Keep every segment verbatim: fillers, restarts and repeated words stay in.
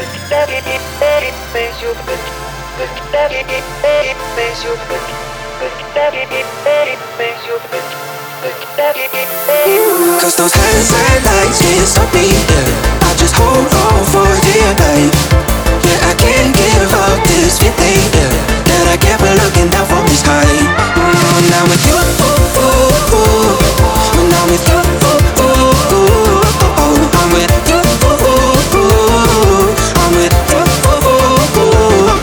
Cause those hindsight lights can't stop me, yeah. I just hold on for dear life. Yeah, I can't give up this feeling, yeah, that I kept looking down from the sky. mm, When I'm with you, ooh, ooh, ooh. When I'm with you, ooh, ooh, ooh, ooh. I'm with you, ooh, ooh, ooh. I'm with you, ooh, ooh, ooh.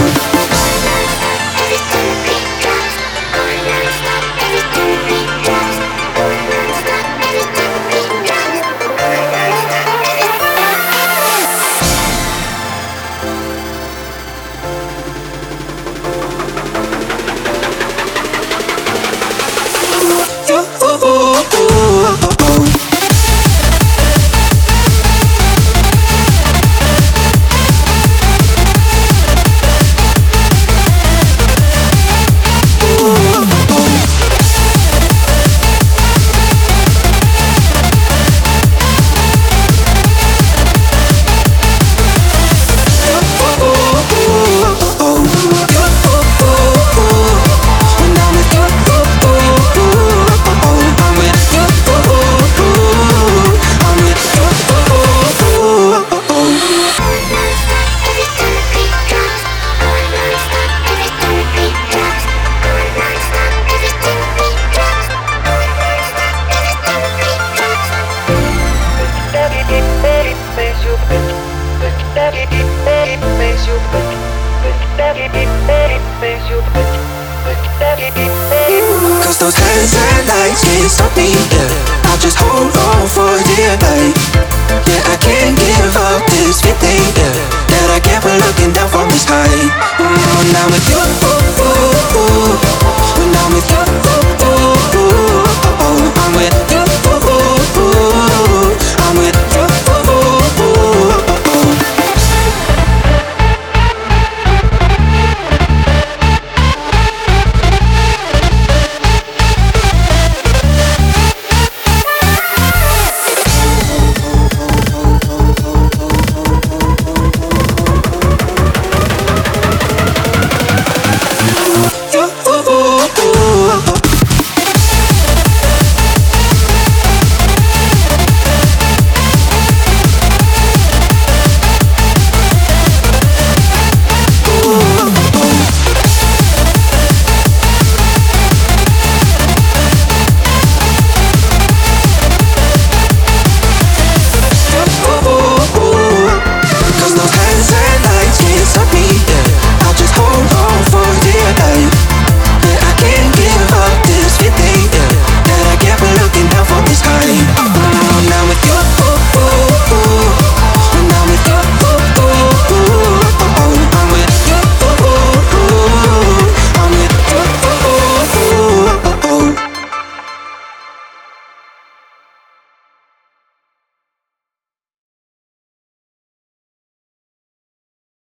Cause those hindsight lights can't stop me, yeah. I just hold on for dear life. Yeah, I can't give up this feeling, yeah, that I kept looking down from the sky. mm, Now with you.